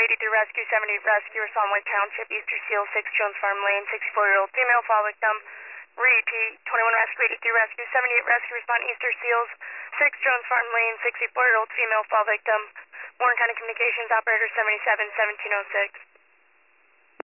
Rescue 78 Rescue, Swan Lake Township, Easter Seal, 6 Jones Farm Lane, 64-year-old female fall victim. Repeat, 21 Rescue, 83 Rescue, 78 Rescue, respond Easter Seals, 6 Jones Farm Lane, 64-year-old female fall victim. Warren County Communications Operator 77 1706.